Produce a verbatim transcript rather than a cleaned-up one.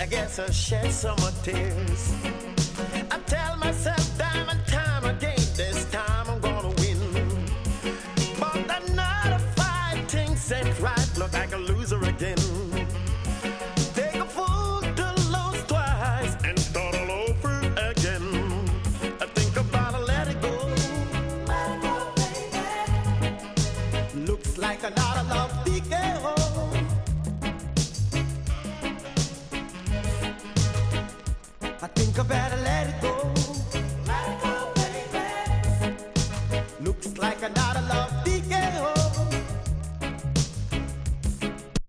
I guess I shed some more tears. I tell myself time and time again, this time I'm gonna win. But another fight, things ain't right, look like a loser again.